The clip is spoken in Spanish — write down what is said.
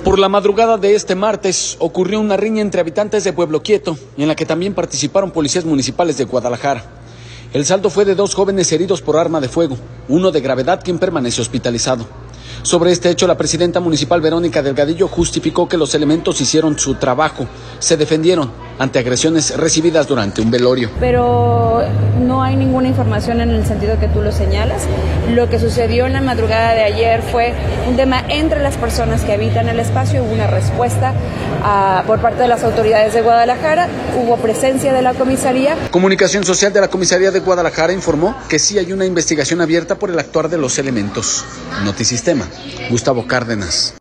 Por la madrugada de este martes ocurrió una riña entre habitantes de Pueblo Quieto, en la que también participaron policías municipales de Guadalajara. El saldo fue de 2 jóvenes heridos por arma de fuego, uno de gravedad quien permanece hospitalizado. Sobre este hecho, la presidenta municipal Verónica Delgadillo justificó que los elementos hicieron su trabajo, se defendieron ante agresiones recibidas durante un velorio. Pero no hay ninguna información en el sentido que tú lo señalas. Lo que sucedió en la madrugada de ayer fue un tema entre las personas que habitan el espacio, hubo una respuesta por parte de las autoridades de Guadalajara, hubo presencia de la comisaría. Comunicación Social de la Comisaría de Guadalajara informó que sí hay una investigación abierta por el actuar de los elementos. Notisistema, Gustavo Cárdenas.